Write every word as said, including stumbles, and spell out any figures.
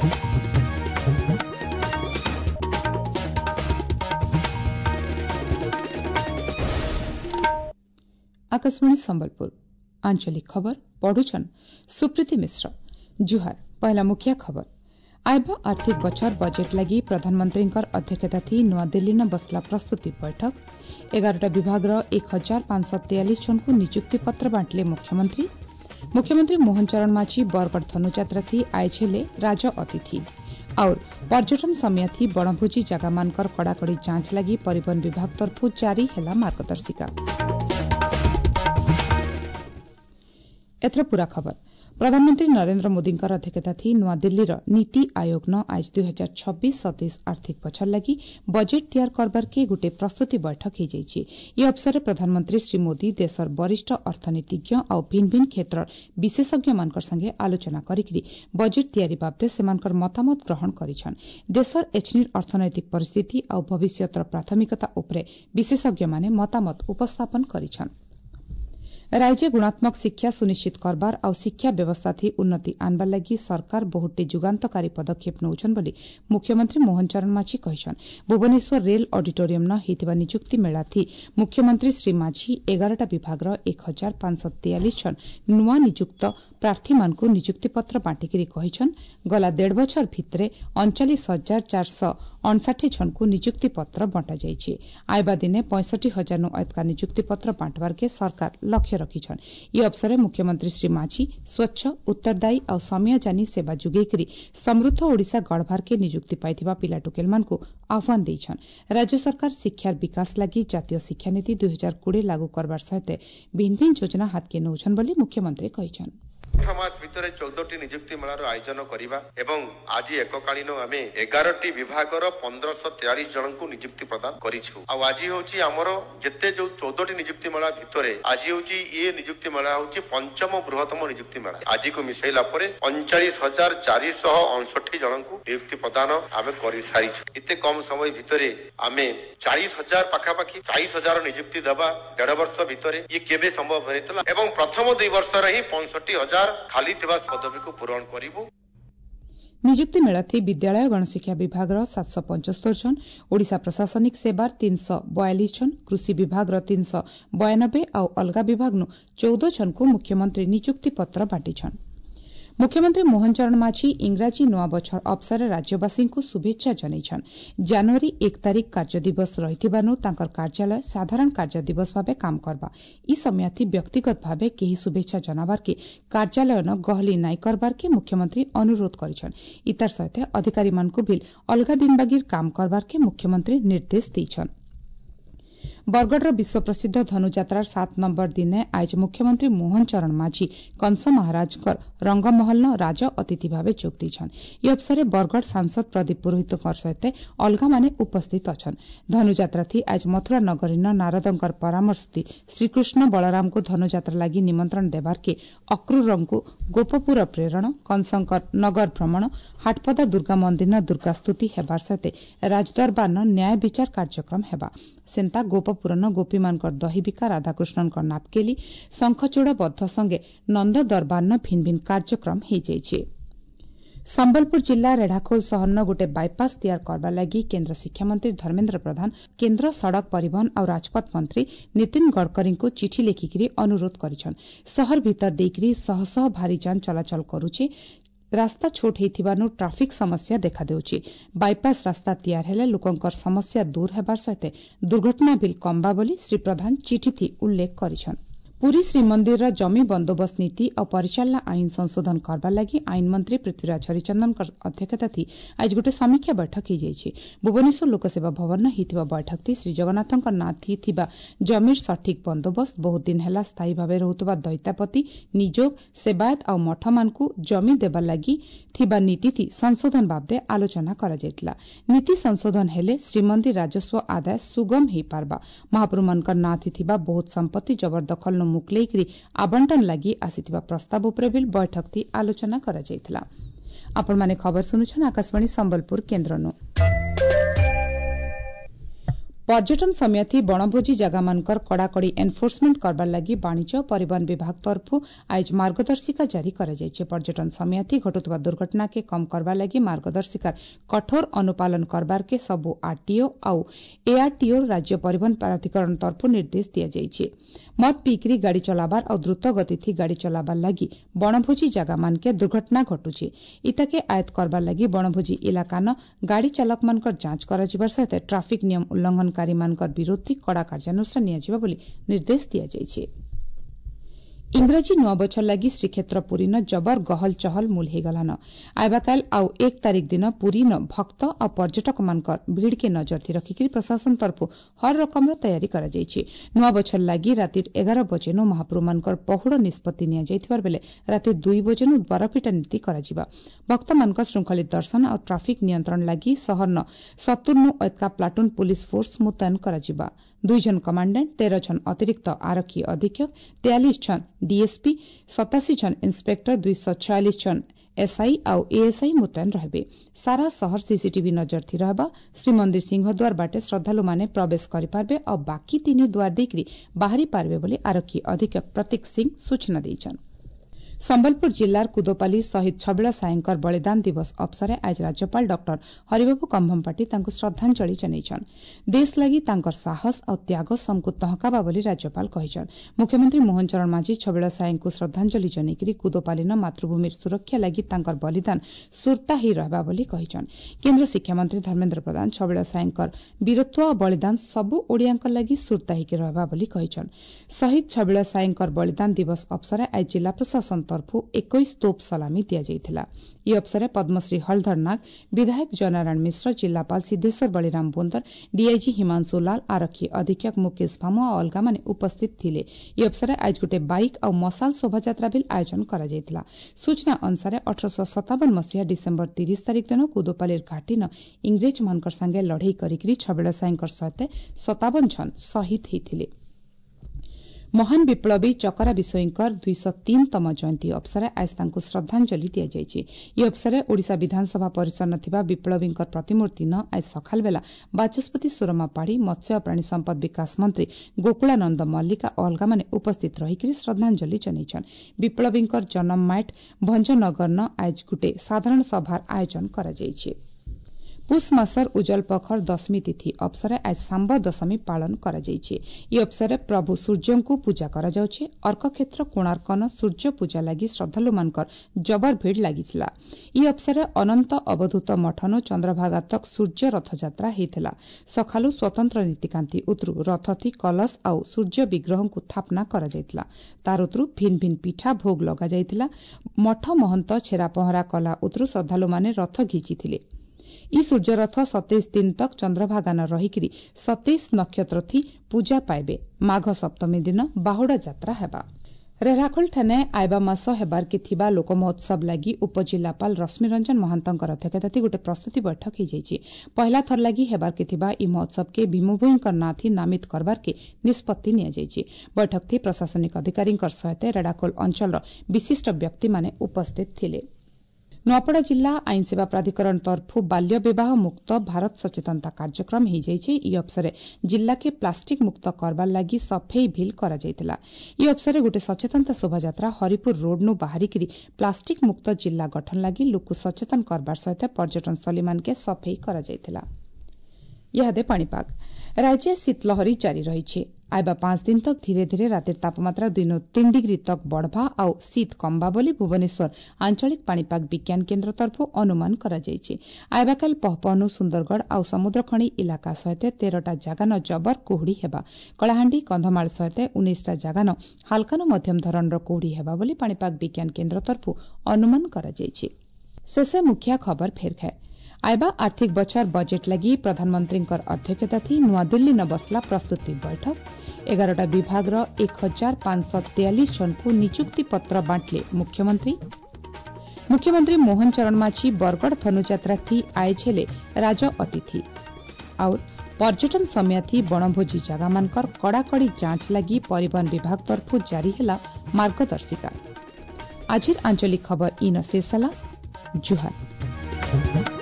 आकाशवाणी संबलपुर आंचलिक खबर पढ़ुछन सुप्रीति मिश्र। जुहार पहला मुख्य खबर आयब आर्थिक बछर बजेट लगी प्रधानमंत्री अध्यक्षता थी नुआदिल्ली न बसला प्रस्तुति बैठक एगारटा विभाग एक हजार पांच सौ तेयालीस जन को नियुक्ति पत्र बांटले मुख्यमंत्री मुख्यमंत्री मोहन चरण माझी बरगढ़ धनुजात्रा थी आयछेले राज अतिथि और पर्यटन समय थी बणभोजी जगह मानकर कड़ाकड़ी जांच लगी परिवहन विभाग तरफु जारी हैला मार्गदर्शिका। एथर पूरा खबर प्रधानमंत्री नरेंद्र मोदी अध्यक्षता थी नुआदिल्ली नीति आयोग न आज दुई हजार छब्बीस सतैश आर्थिक बछर लगी बजेट तैयार करबार के गोटे प्रस्तुति बैठक हो जाइए। यह अवसर प्रधानमंत्री श्री मोदी देशर वरिष्ठ अर्थनीतिज्ञ और भिन्न भिन्न क्षेत्र विशेषज्ञ मान संगे आलोचना करी बजेट तैयारी बाबदे सेमानकर मतामत ग्रहण करिछन। देशर एचनिर अर्थनैतिक परिस्थिति और भविष्यतर प्राथमिकता उपरे विशेषज्ञ माने मतामत उपस्थापन करिछन। राज्य गुणात्मक शिक्षा सुनिश्चित करबार और शिक्षा व्यवस्था थी उन्नति आनबार लगी सरकार बहुटे जुगान्तकारी पदक्षेप नौछन बोली मुख्यमंत्री मोहन चरण माझी कहिछन। भुवनेश्वर रेल ऑडिटोरियम न हितबा नियुक्ति मेला थी मुख्यमंत्री श्री माझी एगारटा विभाग एक हजार पांच सौ तेयालीस जन नुआ नियुक्त प्रार्थी मानकु नियुक्ति पत्र बांटिकी कहिछन। गला डेढ़ बछर भितरे अड़चालीस हजार चार सौ अणसाठी जन को नियुक्ति पत्र बंटा जाइए। आयबा दिने पैंसठी हजार नु अधिक नियुक्ति पत्र बांटबार के सरकार लक्ष्य रखिछन। यह अवसर मुख्यमंत्री श्री माझी स्वच्छ उत्तरदायी और समय जानी सेवा जुगेकरी समृद्ध ओडिशा गढ़भार के नियुक्ति पाइथिबा पिला टोकेल मान को आह्वान देइछन। राज्य सरकार शिक्षार विकास लगी जातीय शिक्षा नीति दुई हजार कोड़े लागू करबार सहित भिन्न भिन्न योजना हाथ के नौछन बोली मुख्यमंत्री कहिछन। मास भितर चौदह नियुक्ति मेलार आयोजन करवा एवं आज एककालीन आम एगार विभागर पंद्रह तेयालीस जन को नियुक्ति प्रदान करिछु। आज होची आमर जेते जो चौदह नियुक्ति मेला भितर आज होची ये नियुक्ति मेला होची पंचम बृहत्तम नियुक्ति मेला। आज को मिसाइला परे उनचालीस हजार चार सौ अड़सठी जन को नियुक्ति प्रदान आम कर सारिछु। इते कम समय भितर आम चालीस हजार पाखापाखि चालीस हजार नियुक्ति देवा देढ़ वर्ष भितर ये केबे संभव होइतला एवं प्रथम दुई वर्ष रे ही पैंसठ हजार खाली थिबा पदवी को पूरण करिवो। नियुक्ति मेला थी विद्यालय गणशिक्षा विभाग सात सौ पचहत्तर जन ओडिशा प्रशासनिक सेवार तीन सौ बयालीस जन कृषि विभाग तीन सौ बयानबे और अलगा विभाग नु चौदह जन को मुख्यमंत्री नियुक्ति पत्र बांटिछन। मुख्यमंत्री मोहन चरण माझी इंग्राजी नुआ बछर अवसर राज्यवासी को शुभेच्छा जनैछन। जनवरी एक तारीख कार्य दिवस रहिथिबानु तांकर कार्यालय साधारण कार्य दिवस भावे काम करबा ई समय थी व्यक्तिगत भावे केही शुभेच्छा जनाबार के कार्यालय न गहली नाई करबार के मुख्यमंत्री अनुरोध करिछन। इतार सहित अधिकारी मानकु भी अलगा दिन बागिर काम करबार के मुख्यमंत्री निर्देश दैछन। बरगढ़ विश्व प्रसिद्ध धनुजात्रार सात नंबर दिने आज मुख्यमंत्री मोहन चरण माझी कंस महाराज रंगमहल न राज अतिथि भावे जोग देछन। यह अवसर बरगढ़ सांसद प्रदीप पुरोहित सहित अलगा माने उपस्थित अछन। धनुजात्रा थी आज मथुरा नगरी न नारदंकर परामर्श थी श्रीकृष्ण बलराम को धनुजात्रा लगी निमंत्रण देवार के अक्रूर को गोपपुर प्रेरण कंसंकर नगर भ्रमण हाटपदा दुर्गा मंदिर न दुर्गा स्तुति हेबार सहित राजदरबार न न्याय विचार कार्यक्रम हेबा सेंता गोपपुर न गोपीमानकर दहीबिका राधाकृष्णन नापकेली शंखचूड़ बद्ध संगे नंद दरबार न भिन्न भिन्न कार्यक्रम हो जाइए। संबलपुर जिला रेढ़ाखोल सहर न गोटे बाईपास तैयार करबा लगी केन्द्र शिक्षा मंत्री धर्मेन्द्र प्रधान केन्द्र सड़क परिवहन और राजपथ मंत्री नितिन गडकरी को चिठी लिखिकी अनुरोध करिछन। सहर भीतर देकरी शह शह भारी जान चलाचल करुचे रास्ता छोट होइथिबानु ट्राफिक समस्या देखा देउछि। बाईपास रास्ता तैयार हेले लोकंकर समस्या दूर हेबार सहित दुर्घटना भी कमबा बोली श्री प्रधान चिठी थी उल्लेख करिछन। पुरी श्रीमंदिर जमी बंदोबस्त नीति और परिचालना आईन संशोधन करबा लगी आईन मंत्री पृथ्वीराज हरिचंदन अध्यक्षता थी आज गोटे समीक्षा बैठक हो जाइए। भुवनेश्वर लोकसेवा भवन न हिथिबा बैठक थी श्री जगन्नाथଙ୍କ नाथी थिबा जमीर सठिक बंदोबस्त बहुत दिन हेला स्थायी भावे रहुतबा दैतापति निजोग सेवायत और मठ मानकु जमी देबा लगी थिबा नीति थी संशोधन बाबदे आलोचना करा जायतिला। नीति संशोधन हेले श्रीमंदिर राजस्व आदाय सुगम हो पारबा। महाप्रभु मानकर नाथी थिबा बहुत संपत्ति जबरदखल मुक्लेकरी आवंटन लगी आसीथिबा प्रस्ताव उपरे भी बैठक थी आलोचना करा जायतिला। आपण माने खबर सुनुछन आकाशवाणी संबलपुर केन्द्रनु। पर्यटन समिति बणभोजी जगामानकर कड़ाकड़ी एनफोर्समेंट करबार लगी वाणिज्य परिवहन विभाग तरफु आज मार्गदर्शिका जारी करा जायछि। पर्यटन समिति घटुवा दुर्घटना के कम करबार लगी मार्गदर्शिका कठोर अनुपालन करबार के सबु आरटीओ आउ एआरटीओ राज्य परिवहन प्राधिकरण तरफु निर्देश दिया जायछि। मद पीकरी गाड़ी चलाबार और द्रुत गति थी गाड़ी चलाबार लगी बणभोजी जगामान के दुर्घटना घटुछि। इताके आयत करबार लगी बणभोजी इलाकान गाड़ी चालक मानकर जांच करा जिबार सहित ट्राफिक नियम उल्लंघनकारी मानकर विरोधी कड़ा कार्यानुष्ठान नियाजिबा बोली निर्देश दिया जायछि। इंग्राजी नुआ बछर लगी श्रीक्षेत्र पुरी न जबर गहल चहल मूल हो गलान। आयबाकाल आउ एक तारीख दिन पुरी न भक्त और पर्यटक मानकर भीड़ के नजर थी रखिक प्रशासन तरफु हर रकम तैयारी करा जायछि। नुआ बछर लगी राति एगार बजेनु महाप्रभु मानकर पहुड़ निष्पत्ति निया जायथिबार बेले राति दुई बजेनु द्वारपिटा नीति कराजिबा। भक्त मानकर श्रृंखलित दर्शन और ट्राफिक नियंत्रण लगी शहर न सत्तुरनु एतका प्लाटून पुलिस फोर्स मुतयन कराजिबा। दुई जन कमांडेंट तेरह जन अतिरिक्त आरक्षी अधीक्षक तेयालीस जन डीएसपी सतासी जन इंस्पेक्टर दुई सौ छयालीस जन एसआई आउ एएसआई मुतयन रहबे। सारा शहर सीसीटीवी नजर थी रहबा। श्रीमंदिर सिंहद्वार बाटे श्रद्धालु माने प्रवेश करिपारबे और बाकी तीन द्वार देखरी बाहरी पारबे बोली आरक्षी अधीक्षक प्रतीक सिंह सूचना दैछन। संबलपुर जिल्लार कुदोपाली शहीद छबिल सायंकर बलिदान दिवस अवसर आज राज्यपाल डॉक्टर हरिबाबू कंभमपाटी तांको श्रद्धांजलि जनाइछन। देश लागि तांकर साहस और त्याग समकु तहकाबा बोली राज्यपाल कहिछन। मुख्यमंत्री मोहन चरण माझी छबिल सायंकु श्रद्धांजलि जनाइकरी कुदोपालीन मातृभूमिर सुरक्षा लागि तांकर बलिदान सुरता ही रहबा बोली कहिछन। केन्द्र शिक्षा मंत्री धर्मेन्द्र प्रधान छबिल सायंकर वीरत्व और बलिदान सबु ओडियांकर लागि सुरता ही के रहबा बोली कहिछन। शहीद छबिल सायंकर बलिदान दिवस अवसर आज जिला प्रशासन तरफु इक्कीस तोप सलामी दिया जाइथिला। ई अवसर पद्मश्री हलधर नाग, विधायक जयनारायण मिश्र, जिलापाल सिद्धेश्वर बलिराम बोंदर, डीआईजी हिमांशु लाल, आरक्षी अधीक्षक मुकेश भामु और अलगा माने उपस्थित थिले। ई अवसर आज गोटे बाइक और मशाल शोभायात्रा भी आयोजन करा जाइथिला। सूचना अनुसार अठारह सत्तावन मसीहा डिसेम्बर तीस तारिख दिन कुदोपालीर घाटी न इंग्रेज मानकर संगे लड़ई करिकरी छबिल सायंकर सहित सत्तावन जन शहीद होइथिले। महान विप्लवी चकरा विषयकर दुई सौ तीन तम जयंती अवसर आज तांको श्रद्धांजलि दिया जायछि। ई अवसर ओडिशा विधानसभा परिसर न थिबा विप्लवींकर प्रतिमूर्ति न आज सखाल बेला बाचस्पति सुरमा पाढ़ी, मत्स्य और प्राणी संपद विकास मंत्री गोकुलानंद मल्लिका अलगा माने उपस्थित रहिकरी श्रद्धांजलि जनाइछन। विप्लवींकर जन्म माट भंजनगर न आज गुटे साधारण सभार आयोजन करा जायछि। पुष मासर उज्जवल पखर दशमी तिथि अवसर आज सांब दशमी पालन करा जायछि। ई अवसर प्रभु सूर्य को पूजा करा जाउछि। अर्क क्षेत्र कोणार्कन सूर्य पूजा लगी श्रद्धालु मानकर जबर भीड़ लागिथिला। ई अवसर अनंत अवधूत मठनु चंद्रभागा तक सूर्य रथ यात्रा हेतिला। सखालु स्वतंत्र नीतिकांति उतरु रथथी कलश आउ सूर्य विग्रह को स्थापना करा जायतिला। तार उतरु भिन्न भिन्न पिठा भोग लगा जायतिला। मठ महंत छेरा पहरा कला उतरु श्रद्धालु माने रथ घिचिथिले। ई सूर्य रथ सतैश दिन तक चंद्रभागा न रहिकरी सतैश नक्षत्र थी पूजा पाइबे। माघ सप्तमी दिन बाहुड़ा यात्रा हेबा। रेराखोल ठाने आइबा मास हेबार के थिबा लोक महोत्सव लगी उपजिल्लापाल रश्मि रंजन महांतंकर अध्यक्षताथी गोटे प्रस्तुति बैठक हो जाइछि। पहला थर लगी हेबार के थिबा ई महोत्सव के भीमभोईंकर नाथी नामित करबार के निष्पत्ति निया जाइछि। बैठक थी प्रशासनिक अधिकारींकर सहित रेराखोल अंचल विशिष्ट व्यक्ति माने उपस्थित थिले। नुआपड़ा जिला आईन सेवा प्राधिकरण तरफु बाल्य विवाह मुक्त भारत सचेतनता कार्यक्रम हो जाइछि। ई अवसर जिला के प्लास्टिक मुक्त करबार लगी सफेई भिल करा जाइतिला। ई अवसर गोटे सचेतनता शोभायात्रा हरिपुर रोड नु बाहरिकरी प्लास्टिक मुक्त जिला गठन लगी लोक सचेतन करबार सहित पर्यटन स्थली मान के सफेई करा जाइतिला। इहादे पाणीपाग राज्य शीतलहरी जारी रही। आइबा पांच दिन तक धीरे धीरे रातिर तापमात्रा दुई नु तीन डिग्री तक बढ़वा आउ शीत कमबा बोली भुवनेश्वर आंचलिक पाणीपाग विज्ञान केन्द्र तरफु अनुमान करा जायछि। आइबाकाल पहपहनु सुंदरगढ़ आउ समुद्रखणी इलाका सहित तेरटा जागान जबर कुहुड़ी हेबा। कलाहांडी कंधमाल सहित उन्नीसटा जागान हालकानु मध्यम धरणर कुहुड़ी हेबा बोली पाणीपाग विज्ञान केन्द्र तरफु अनुमान करा जायछि। शेषे मुख्य खबर फेर खाए। आइबा आर्थिक बछर बजेट लगी प्रधानमंत्री अध्यक्षता थी नुआदिल्ली न बसला प्रस्तुति बैठक। एगारटा विभाग एक हजार पांच सौ तेयालीस जन को नियुक्ति पत्र बांटले मुख्यमंत्री। मुख्यमंत्री मोहन चरण माझी बरगढ़ धनुयात्रा थी आयज हेले राज अतिथि। और पर्यटन समिति बणभोजी जगह मानकर कड़ाकड़ी जांच लगी परिवहन विभाग तरफु जारी हेला मार्गदर्शिका। आजिर आंचलिक खबर इन शेष जुहार।